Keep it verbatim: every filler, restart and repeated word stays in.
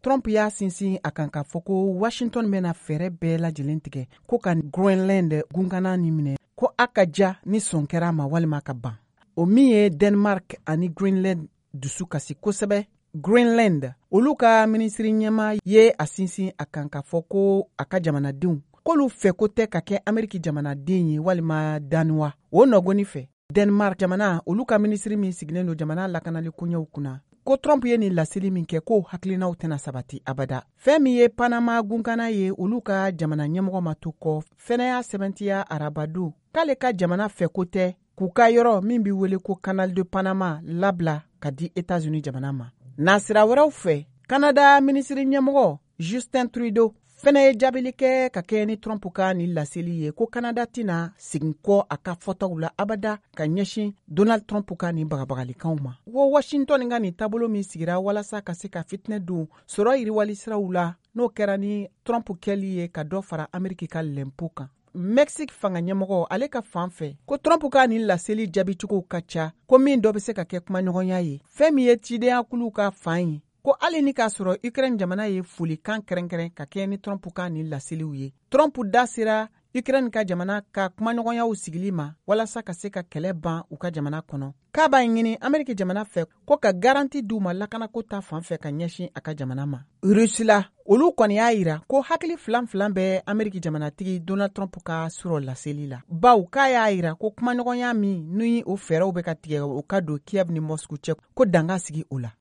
Trump y'a sinsin a kan k'a fɔ ko Washington bɛna fɛɛrɛ bɛɛ lajɛlen tigɛ ko ka Greenland gunkana ni minɛ ko a ka ja ni sɔn kɛra ma walima ka ban. O min ye Denmark ani Greenland dusu kasi kosɛbɛ. Greenland olu ka minisiri ɲɛma ye a sinsin a kan k'a fɔ ko a ka jamanadenw k'olu fɛ ko tɛ ka kɛ Ameriki jamanaden ye walima Daniwa. O nɔgɔni fɛ Denmark jamana olu ka minisiri min sigilen don jamana lakanali koɲɛw kunna ko Trump ye nin laseli min kɛ ko hakilinaw tɛna sabati abada. Fɛn min ye Panama gunkana ye olu ka jamana ɲɛmɔgɔ ma to kɔ fɛnɛ y'a sɛbɛntiya arabadon k'ale ka jamana fɛ ko tɛ k'u ka yɔrɔ min bi wele ko Canal de Panama labila ka di Etats-Unis jamana ma. Nasira wɛrɛw fɛ Canada minisiri ɲɛmɔgɔ Justin Trudeau fɛnɛ ye jaabili kɛ ka kɛ ni Trump ka ni laseli ye ko Canada tɛna segin kɔ a ka fɔtaw la abada ka ɲɛsin Donald Trump ka ni bagabagalikanw ma. Wo Washington ka ni taabolo min sigira walasa ka se ka fitinɛ don sɔrɔ yiriwali siraw la n'o kɛra ni Trump kɛli ye ka dɔ fara Ameriki ka lɛnpo kan. Mexique fanga ɲɛmɔgɔ ale ka fan fɛ ko Trump ka ni laseli jaabicogo ka ca ko min dɔ bɛ se ka kɛ kumaɲɔgɔnya ye fɛn min ye cideyakulu ka fan ye ko hali ni k'a sɔrɔ Ukraine jamana ye folikan kɛrɛnkɛrɛn ka kɛ ni Trump ka ni laseliw ye. Trump da sera Ukraine ka jamana ka kumaɲɔgɔnyaw sigili ma walasa ka se ka kɛlɛ ban u ka jamana kɔnɔ. K'a b'a ɲini Ameriki jamana fɛ ko ka garanti d'u ma lakanako ta fan fɛ ka ɲɛsin a ka jamana ma. Rusila olu kɔni y'a yira ko hakili filan filan bɛ Ameriki jamanatigi Donald Trump ka sɔrɔ laseli la. Baw k'a y'a yira ko kumaɲɔgɔnya min ni o fɛɛrɛw bɛ ka tigɛ o ka don Kiev ni Moscow cɛ ko danga sigi o la.